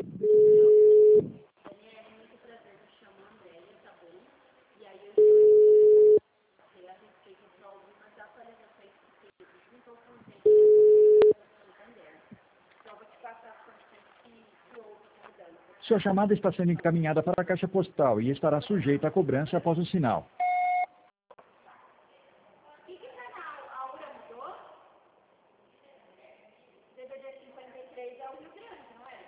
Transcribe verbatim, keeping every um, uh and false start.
Sua chamada está sendo encaminhada para a caixa postal e estará sujeita a cobrança após o sinal. Que canal a Aura mudou? D D D cinquenta e três é o Rio Grande, não é?